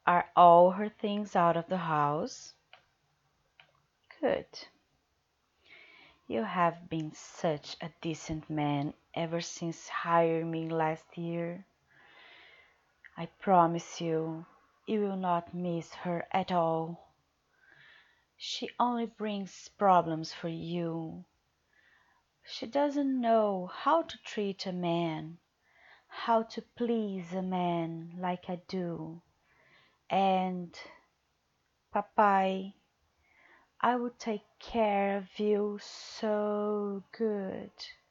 Are all her things out of the house? Good. You have been such a decent man ever since hiring me last year. I promise you, you will not miss her at all. She only brings problems for you. She doesn't know how to treat a man, how to please a man like I do. And, Papai, I will take care of you so good.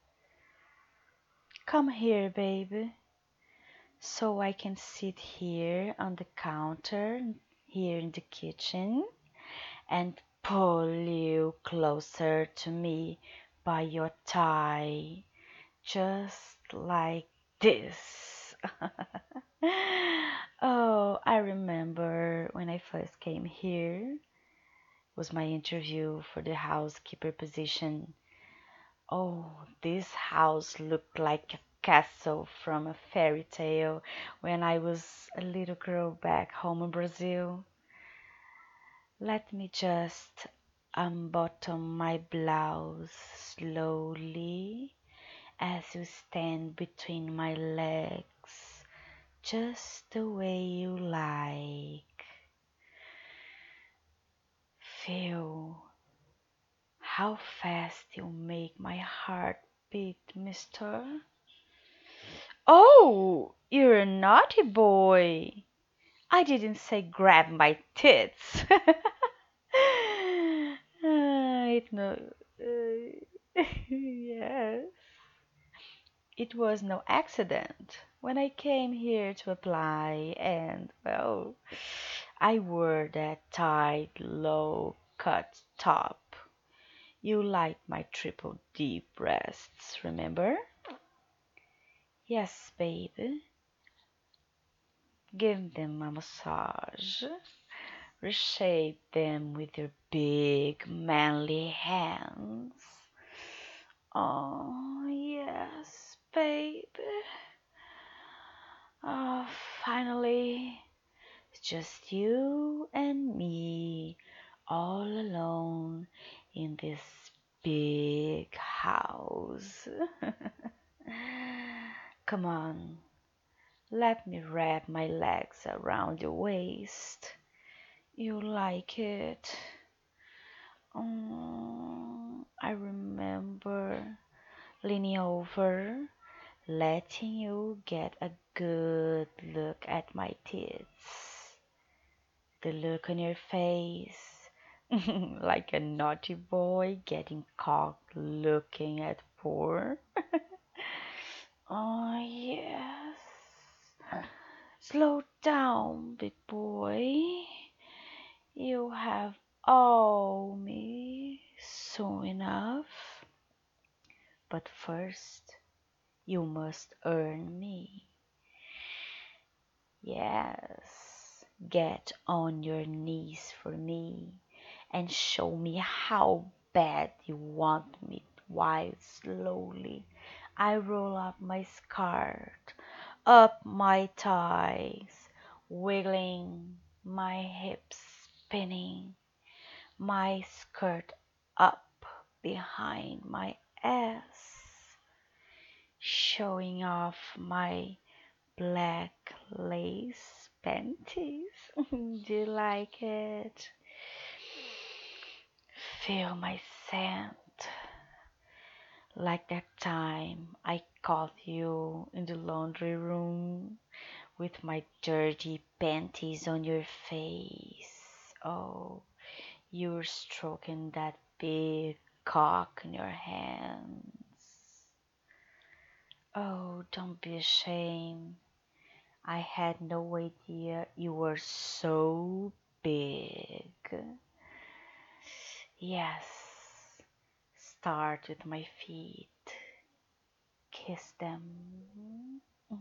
Come here, baby, so I can sit here on the counter, here in the kitchen, and pull you closer to me by your tie, just like this. Oh, I remember when I first came here. It was my interview for the housekeeper position. Oh, this house looked like a castle from a fairy tale when I was a little girl back home in Brazil. Let me just unbutton my blouse slowly as you stand between my legs, just the way you like. Feel how fast you make my heart beat, mister. Oh, you're a naughty boy. I didn't say grab my tits. It no, yes. It was no accident when I came here to apply, and well, I wore that tight, low cut top. You like my triple D breasts, remember? Yes, baby. Give them a massage. Reshape them with your big, manly hands. Oh, yes, baby. Oh, finally, it's just you and me all alone in this big house. Come on, let me wrap my legs around your waist. You like it? I remember leaning over, letting you get a good look at my tits. The look on your face, like a naughty boy getting caught looking at porn. Oh, yes. Slow down, big boy. You have all me soon enough. But first, you must earn me. Yes, get on your knees for me and show me how bad you want me while slowly I roll up my skirt, up my thighs, wiggling my hips, spinning my skirt up behind my ass, showing off my black lace panties. Do you like it? Feel my scent. Like that time I caught you in the laundry room with my dirty panties on your face. Oh, you're stroking that big cock in your hands. Oh, don't be ashamed. I had no idea you were so big. Yes, start with my feet. Kiss them.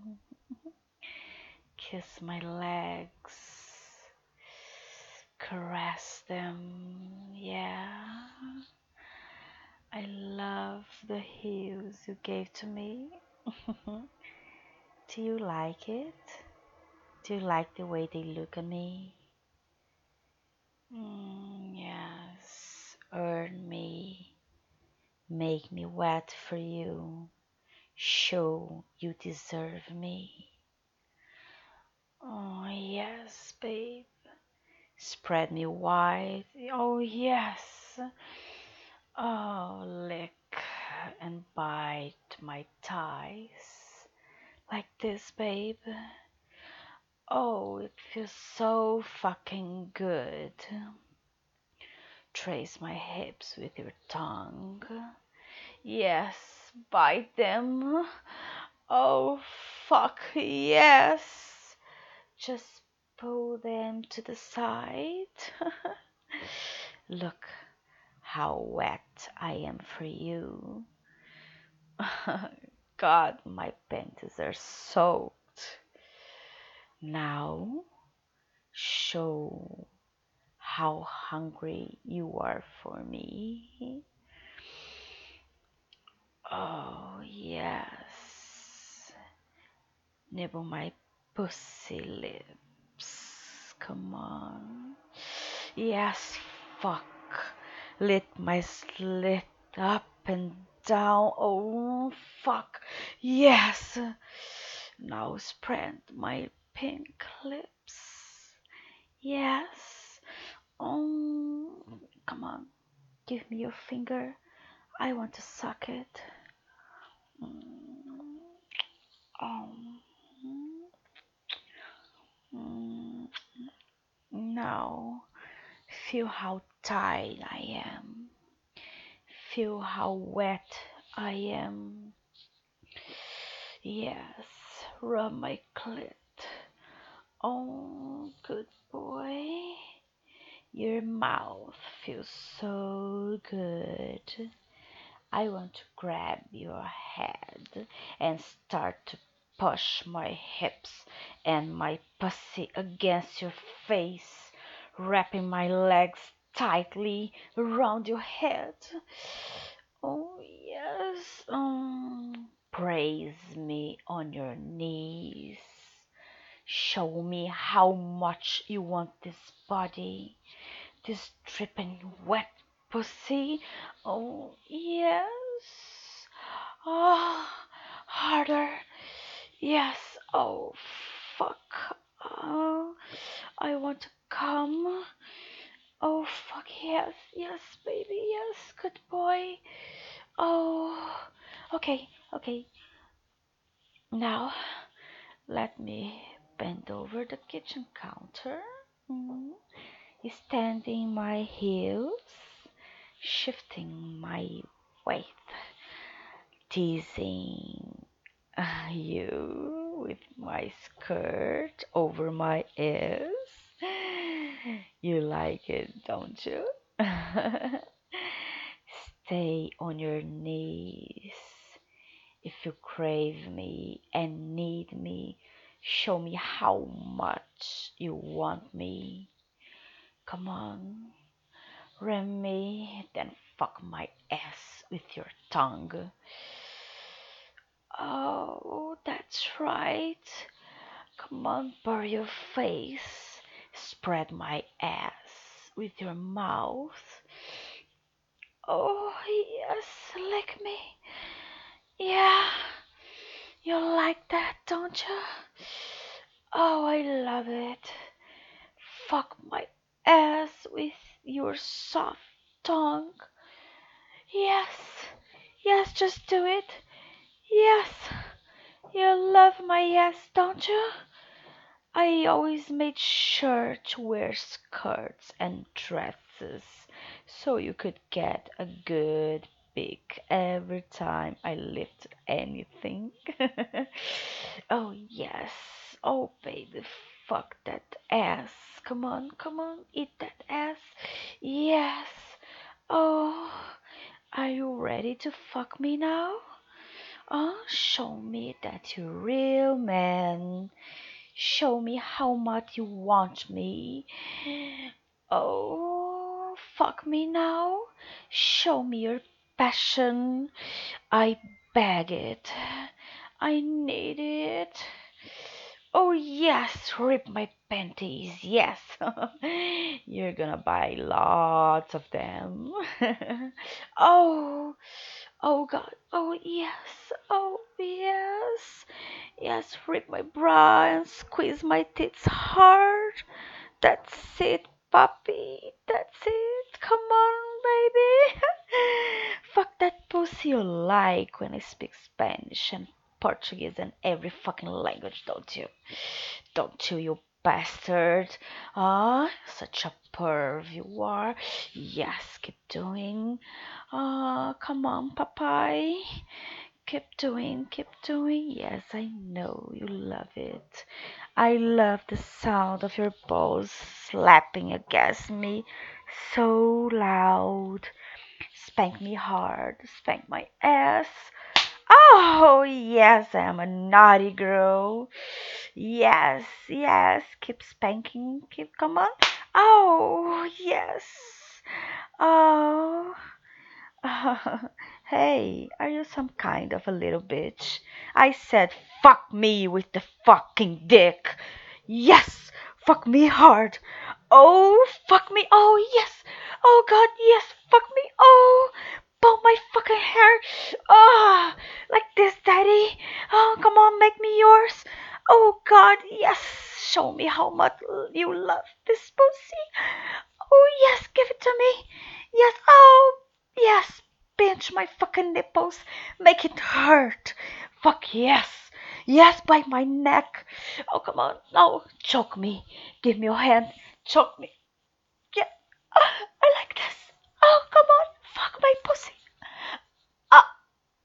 Kiss my legs. Caress them. Yeah. I love the heels you gave to me. Do you like it? Do you like the way they look at me? Yes. Earn me. Make me wet for you. Show you deserve me. Oh, yes, babe. Spread me wide. Oh, yes. Oh, lick and bite my thighs. Like this, babe. Oh, it feels so fucking good. Trace my hips with your tongue. Yes, bite them. Oh, fuck, yes. Just pull them to the side. Look how wet I am for you. God, my panties are soaked. Now, show how hungry you are for me. Oh, yes. Nibble my pussy lips. Come on. Yes, fuck. Lit my slit up and down. Oh, fuck. Yes. Now spread my pink lips. Yes. Oh, come on. Give me your finger. I want to suck it. Mm. Oh. Mm. Now, feel how tight I am. Feel how wet I am. Yes, rub my clit. Oh, good boy. Your mouth feels so good. I want to grab your head and start to push my hips and my pussy against your face, wrapping my legs tightly around your head. Oh, yes. Praise me on your knees. Show me how much you want this body, this dripping wet pussy. Oh, yes. Oh, harder. Yes. Oh, fuck. Oh, I want to come. Oh, fuck. Yes. Yes, baby. Yes. Good boy. Oh, okay. Okay. Now, let me bend over the kitchen counter. Mm. Extending my heels, shifting my weight, teasing you with my skirt over my ears. You like it, don't you? Stay on your knees. If you crave me and need me, show me how much you want me. Come on, ram me, then fuck my ass with your tongue. Oh, that's right. Come on, bury your face. Spread my ass with your mouth. Oh, yes, lick me. Yeah, you like that, don't you? Oh, I love it. Fuck my ass with your soft tongue. Yes, yes, just do it. Yes, you love my yes, don't you? I always made sure to wear skirts and dresses so you could get a good pic every time I lifted anything. Oh, yes. Oh, baby, fuck that ass. Come on, eat that ass. Yes. Oh, are you ready to fuck me now? Oh, show me that you're real man. Show me how much you want me. Oh, fuck me now. Show me your passion. I beg it. I need it. Oh, yes, rip my panties. Yes. You're gonna buy lots of them. Oh, oh God. Oh, yes. Oh, yes. Yes, rip my bra and squeeze my tits hard. That's it, puppy. That's it. Come on, baby. Fuck that pussy you like when I speak Spanish and Portuguese and every fucking language, don't you? Don't you, you bastard? Ah, such a perv you are. Yes, keep doing. Ah, come on, papai. Keep doing, keep doing. Yes, I know you love it. I love the sound of your balls slapping against me so loud. Spank me hard, spank my ass. Oh, yes, I am a naughty girl. Yes, yes, keep spanking, keep, come on. Oh, yes. Oh. Hey, are you some kind of a little bitch? I said fuck me with the fucking dick. Yes, fuck me hard. Oh, fuck me. Oh, yes. Oh, God, yes, fuck me. Oh, pull my fucking hair. Ah, like this, daddy. Oh, come on, make me yours. Oh, God, yes. Show me how much you love this pussy. Oh, yes, give it to me. Yes, oh, yes. Pinch my fucking nipples. Make it hurt. Fuck yes. Yes, bite my neck. Oh, come on. No, choke me. Give me your hand. Choke me. Yeah. I like this. Oh, come on. Fuck my pussy. Ah.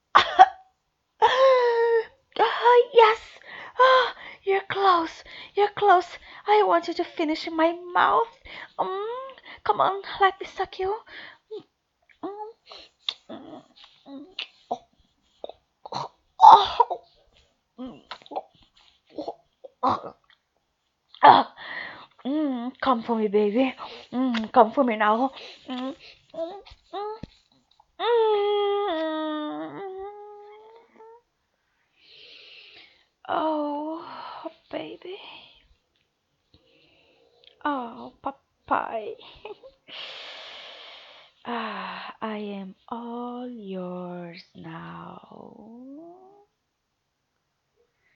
Yes. Ah, you're close. You're close. I want you to finish in my mouth. Come on. Let me suck you. Mm, mm, mm. Oh. Mm. Ah. Come for me, baby. Come for me now. Mm, mm, mm, mm. Oh, baby. Oh, papai. I am all yours now.